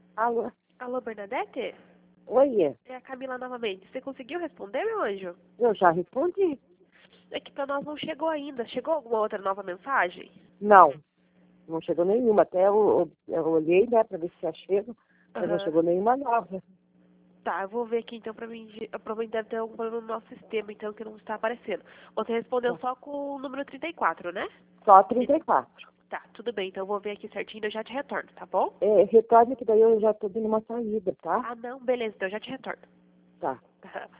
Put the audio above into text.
Alô? Alô, Bernadette? Oi, É a Camila novamente. Você conseguiu responder, meu anjo? eu já respondi. É que pra nós não chegou ainda. Chegou alguma outra nova mensagem? Não, não chegou nenhuma. Até eu olhei, né, pra ver se já chega, mas não Aham. chegou nenhuma nova. Tá, eu vou ver aqui então pra mim. Provavelmente deve ter algum problema no nosso sistema, então, que não está aparecendo. Você respondeu Tá. só com o número 34, né? Só 34. Tá, tudo bem. Então eu vou ver aqui certinho e eu já te retorno, tá bom? Retorne que daí eu já tô dando uma saída, tá? Ah, não, beleza. Então eu já te retorno. Tá.